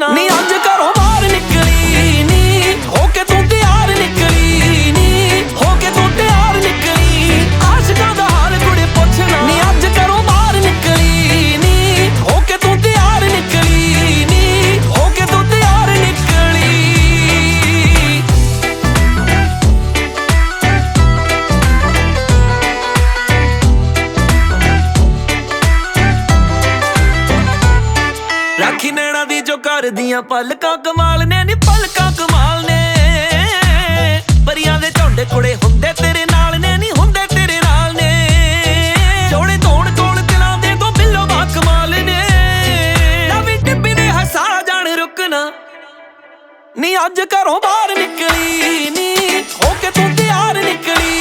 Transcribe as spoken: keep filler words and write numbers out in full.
ਨਾ। ਨੀ ਅੱਜ ਘਰੋਂ ਬਾਹਰ ਨਿਕਲੀ ਨੀ ਹੋ ਕੇ ਤੂੰ ਤਿਆਰ ਨਿਕਲੀ ਨੀ ਹੋ ਕੇ ਤੂੰ ਤਿਆਰ ਨਿਕਲੀ। ਆਸ਼ਿਕਾਂ ਦਾ ਹਾਲ ਕੁੜੇ ਪੁੱਛਣਾ। ਨੀ ਅੱਜ ਘਰੋਂ ਬਾਹਰ ਨਿਕਲੀ ਨੀ ਹੋ ਕੇ ਤੂੰ ਤਿਆਰ ਨਿਕਲੀ ਨੀ ਹੋ ਕੇ ਤੂੰ ਤਿਆਰ ਨਿਕਲੀ। ਰਾਖੀ ਨੈਣਾ ਦੀ ਜੋ ਕਰਦੀਆਂ ਪਲਕਾਂ ਕਮਾਲ ਨੇ ਨੀ ਪਲਕਾਂ ਕਮਾਲ ਨੇ। ਪਰੀਆਂ ਦੇ ਝੁੰਡ ਕੁੜੇ ਹੁੰਦੇ ਤੇਰੇ ਨਾਲ ਨੇ ਨੀ ਹੁੰਦੇ ਤੇਰੇ ਨਾਲ ਨੇ। ਜੋੜੇ ਧੋਣ ਕੋਲ ਦਿਲਾਂ ਦੇ ਤੋਂ ਬਿੱਲੋ ਬਾ ਕਮਾਲ ਨੇ। ਨਵੀਂ ਟਿੱਬੀ ਨੇ ਹਸਾ ਜਾਣ ਰੁਕਣਾ। ਨੀ ਅੱਜ ਘਰੋਂ ਬਾਹਰ ਨਿਕਲੀ ਨੀ ਹੋ ਕੇ ਤੂੰ ਤਿਆਰ ਨਿਕਲੀ